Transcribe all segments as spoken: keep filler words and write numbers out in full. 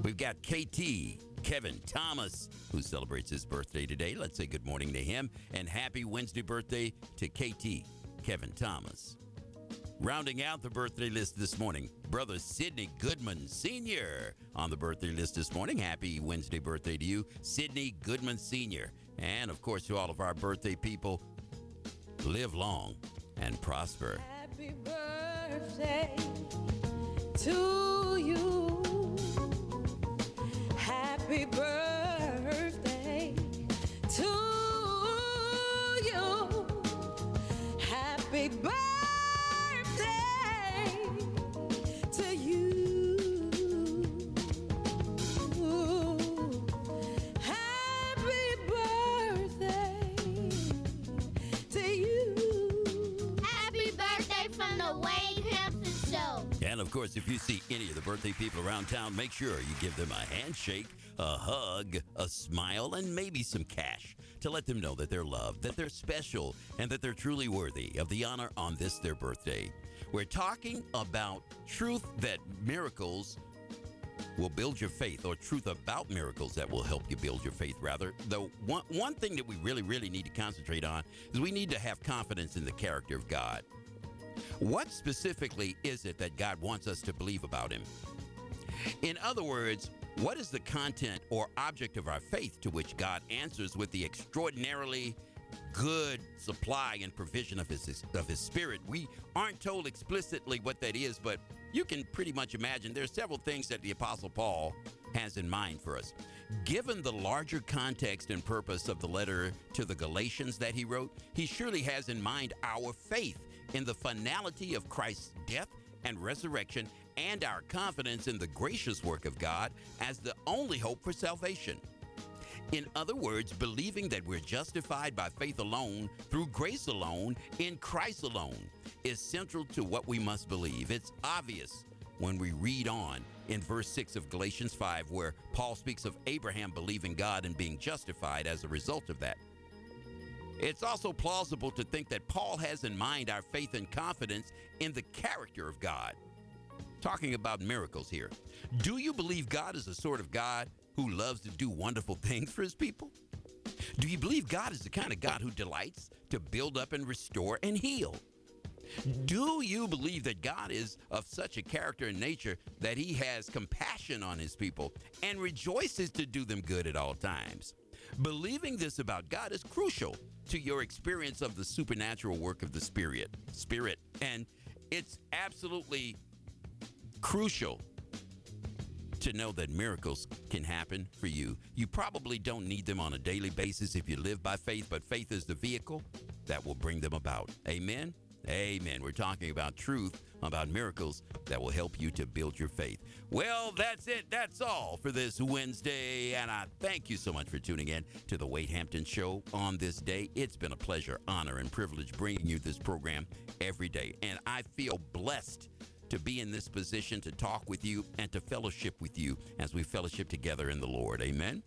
We've got K T, Kevin Thomas, who celebrates his birthday today. Let's say good morning to him and happy Wednesday birthday to K T, Kevin Thomas. Rounding out the birthday list this morning, brother Sidney Goodman Senior on the birthday list this morning. Happy Wednesday birthday to you, Sidney Goodman Senior And, of course, to all of our birthday people, live long and prosper. Happy birthday to you. Happy birthday to you. Happy birthday. And, of course, if you see any of the birthday people around town, make sure you give them a handshake, a hug, a smile, and maybe some cash to let them know that they're loved, that they're special, and that they're truly worthy of the honor on this, their birthday. We're talking about truth that miracles will build your faith, or truth about miracles that will help you build your faith, rather. Though one, one thing that we really, really need to concentrate on is we need to have confidence in the character of God. What specifically is it that God wants us to believe about him? In other words, what is the content or object of our faith to which God answers with the extraordinarily good supply and provision of his, of his spirit? We aren't told explicitly what that is, but you can pretty much imagine there are several things that the Apostle Paul has in mind for us. Given the larger context and purpose of the letter to the Galatians that he wrote, he surely has in mind our faith in the finality of Christ's death and resurrection, and our confidence in the gracious work of God as the only hope for salvation. In other words, believing that we're justified by faith alone, through grace alone, in Christ alone, is central to what we must believe. It's obvious when we read on in verse six of Galatians five, where Paul speaks of Abraham believing God and being justified as a result of that. It's also plausible to think that Paul has in mind our faith and confidence in the character of God. Talking about miracles here. Do you believe God is the sort of God who loves to do wonderful things for his people? Do you believe God is the kind of God who delights to build up and restore and heal? Do you believe that God is of such a character and nature that he has compassion on his people and rejoices to do them good at all times? Believing this about God is crucial to your experience of the supernatural work of the Spirit. Spirit. And it's absolutely crucial to know that miracles can happen for you. You probably don't need them on a daily basis if you live by faith, but faith is the vehicle that will bring them about. Amen? Amen. We're talking about truth, about miracles that will help you to build your faith. Well, that's it. That's all for this Wednesday. And I thank you so much for tuning in to the Wade Hampton Show on this day. It's been a pleasure, honor, and privilege bringing you this program every day. And I feel blessed to be in this position to talk with you and to fellowship with you as we fellowship together in the Lord. Amen.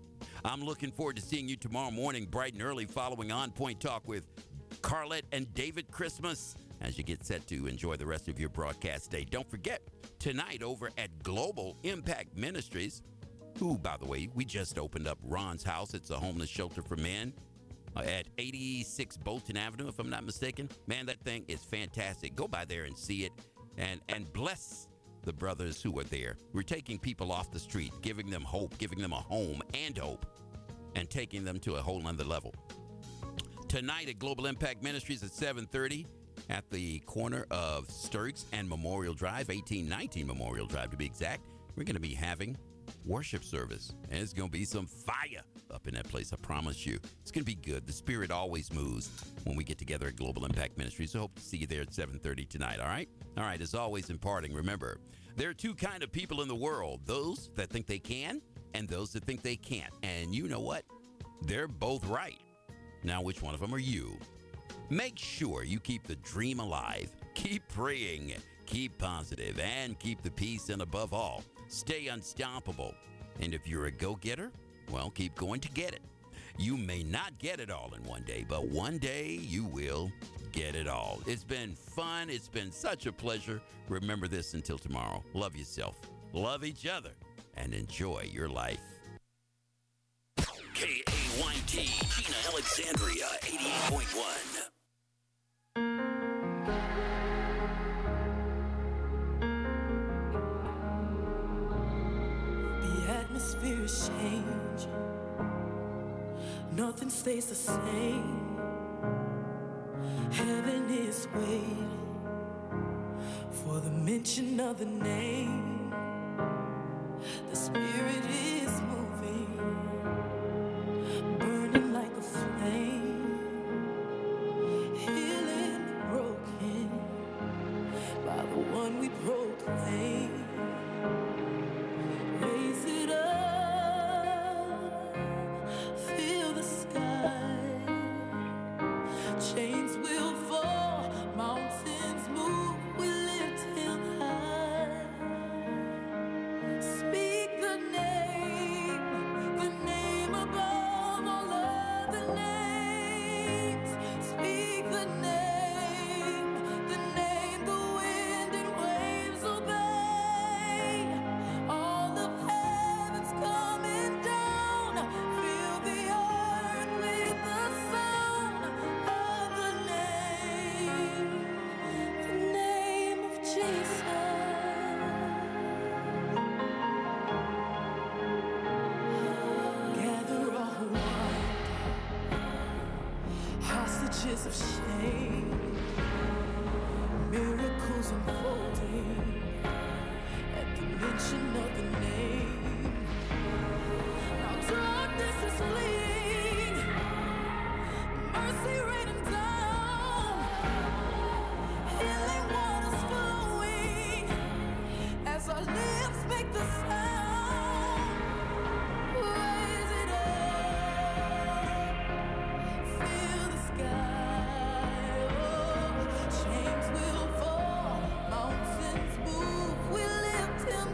I'm looking forward to seeing you tomorrow morning, bright and early, following On Point Talk with Carlette and David Christmas as you get set to enjoy the rest of your broadcast day. Don't forget, tonight over at Global Impact Ministries, who, by the way, we just opened up Ron's house. It's a homeless shelter for men uh, at eighty-six Bolton Avenue, if I'm not mistaken. Man, that thing is fantastic. Go by there and see it and, and bless the brothers who are there. We're taking people off the street, giving them hope, giving them a home and hope, and taking them to a whole nother level. Tonight at Global Impact Ministries at seven thirty at the corner of Sturgis and Memorial Drive, eighteen nineteen Memorial Drive to be exact, we're going to be having worship service. And it's going to be some fire up in that place, I promise you. It's going to be good. The Spirit always moves when we get together at Global Impact Ministries. So hope to see you there at seven thirty tonight, all right? All right, as always in parting, remember, there are two kind of people in the world, those that think they can and those that think they can't. And you know what? They're both right. Now, which one of them are you? Make sure you keep the dream alive. Keep praying, keep positive, and keep the peace. And above all, stay unstoppable. And if you're a go-getter, well, keep going to get it. You may not get it all in one day, but one day you will get it all. It's been fun. It's been such a pleasure. Remember this until tomorrow. Love yourself. Love each other. and enjoy your life. K A Y T, Gina Alexandria, eighty-eight point one. The atmosphere is changing. Nothing stays the same. Heaven is waiting for the mention of the name. The spirit is moving, burning like a flame, healing the broken by the one we proclaim. Raise it up, fill the sky. Chains will fall, mountains move, we lift him high. Speak the name, the name above all other names. Speak the name, the name the wind and waves obey. All of heaven's coming down, fill the earth with the sound of the name, the name of Jesus. Gather all around, hostages of shame, miracles unfolding at the mention of the name. Now darkness is fleeing, mercy raining down, healing waters flowing as our lips make the sound. Raise it up, fill the sky. Oh, chains will fall, mountains move. We lift him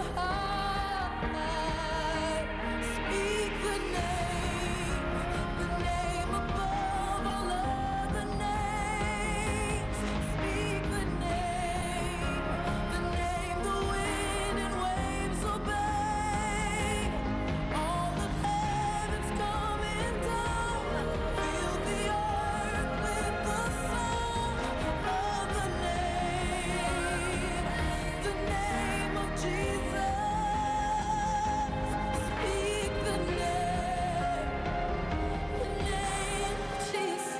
high. Speak the name, the name above all other names. Speak the name, the name the wind and waves obey. All of heaven's coming down, fill the earth with the sound of the name, the name of Jesus. Speak the name, the name of Jesus.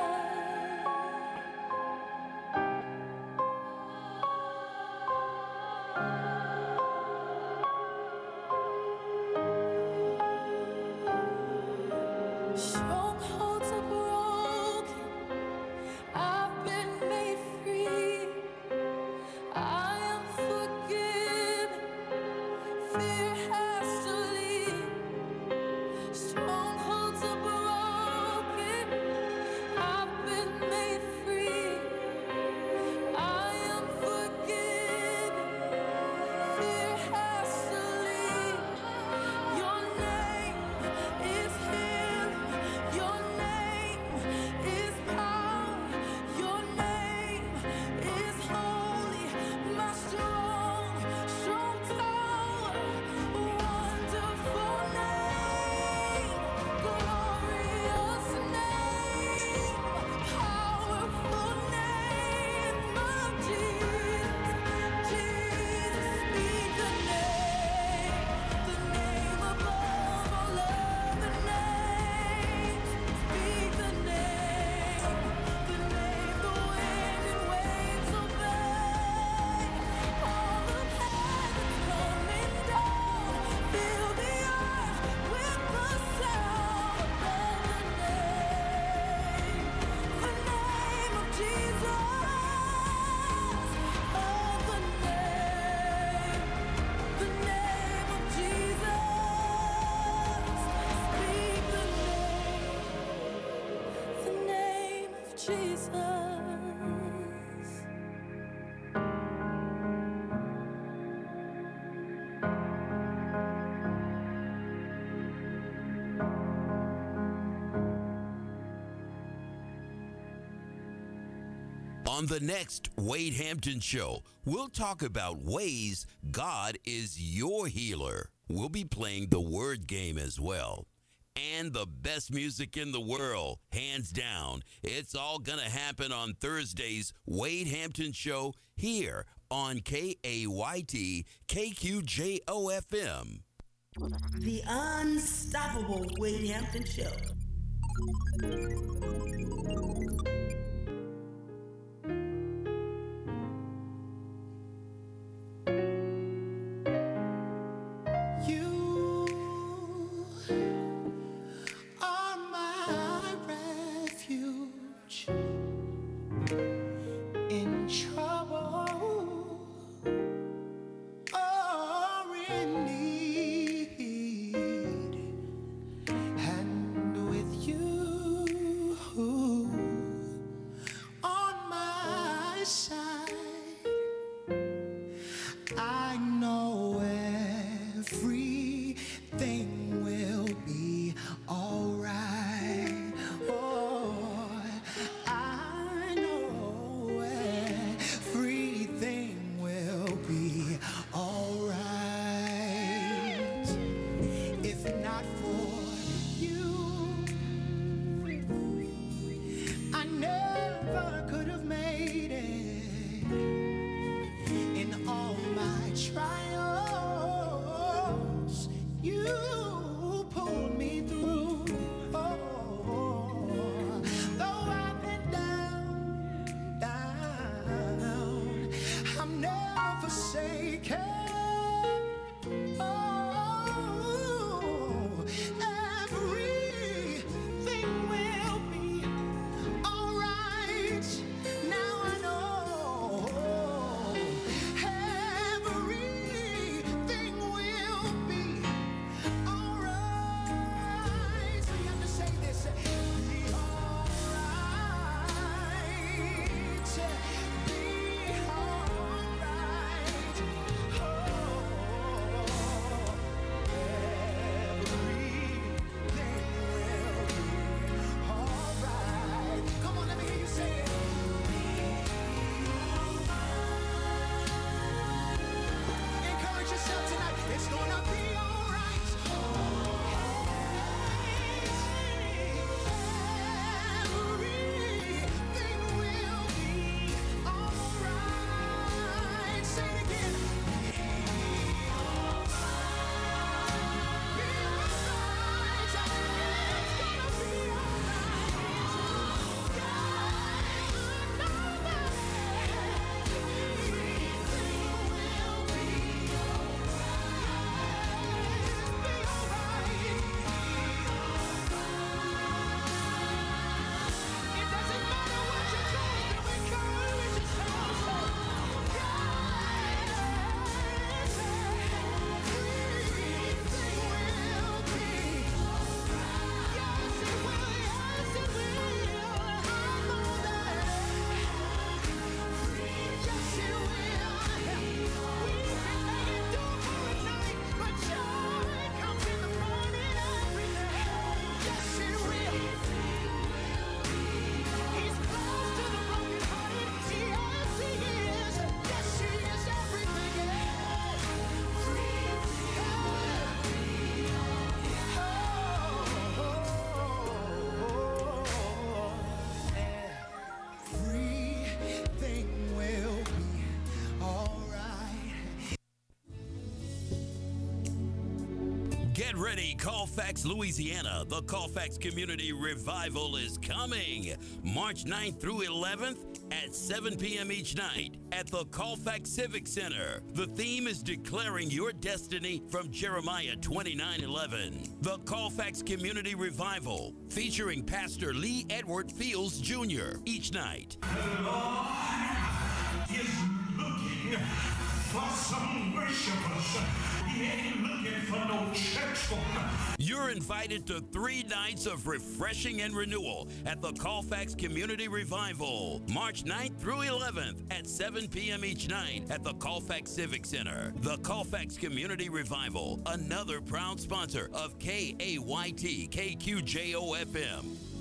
Strongholds are broken, I've been made free. I am forgiven, fear has to leave. Strongholds are broken, I've been made free. I am forgiven, fear has to leave. Your name is healing, your name is power, your name is holy, my strong, strong tower. Wonderful name, glorious name, powerful name of Jesus. Jesus, speak the name, the name above all other names. Speak the name, the name the wind and waves obey. All of heaven's coming down, fill the earth with the sound of the name, the name of Jesus, of the name, the name of Jesus. Speak the name, the name of Jesus. On On the next Wade Hampton Show, we'll talk about ways God is your healer. We'll be playing the word game as well. And the best music in the world, hands down. It's all going to happen on Thursday's Wade Hampton Show here on K A Y T K Q J O F M. The unstoppable Wade Hampton Show. Get ready, Colfax, Louisiana. The Colfax Community Revival is coming March ninth through eleventh at seven p.m. each night at the Colfax Civic Center. The theme is Declaring Your Destiny from Jeremiah twenty-nine eleven. The Colfax Community Revival, featuring Pastor Lee Edward Fields Junior each night. The Lord is looking for some worshipers. He ain't looking for no church folk. You're invited to three nights of refreshing and renewal at the Colfax Community Revival, March ninth through eleventh at seven p.m. each night at the Colfax Civic Center. The Colfax Community Revival, another proud sponsor of K A Y T K Q J O F M.